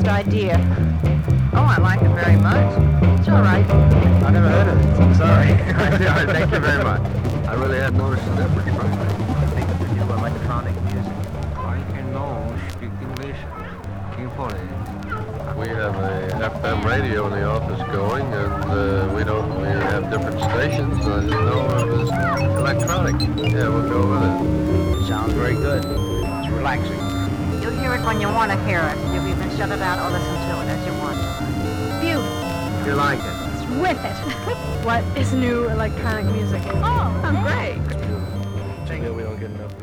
best idea. Oh, I like it very much. It's all right. I never heard of it. I'm sorry. Thank you very much. I really hadn't noticed the difference, frankly. I think the new electronic music. I can know speak English. We have a FM radio in the office going, and we have different stations. I didn't know it was electronic. Yeah, we'll go with it. Sounds very good. It's relaxing. You'll hear it when you want to hear it. You can shut it out or listen to it as you want. Beautiful. You like it? It's with it. What is new electronic music? Oh, great. Too bad we don't get enough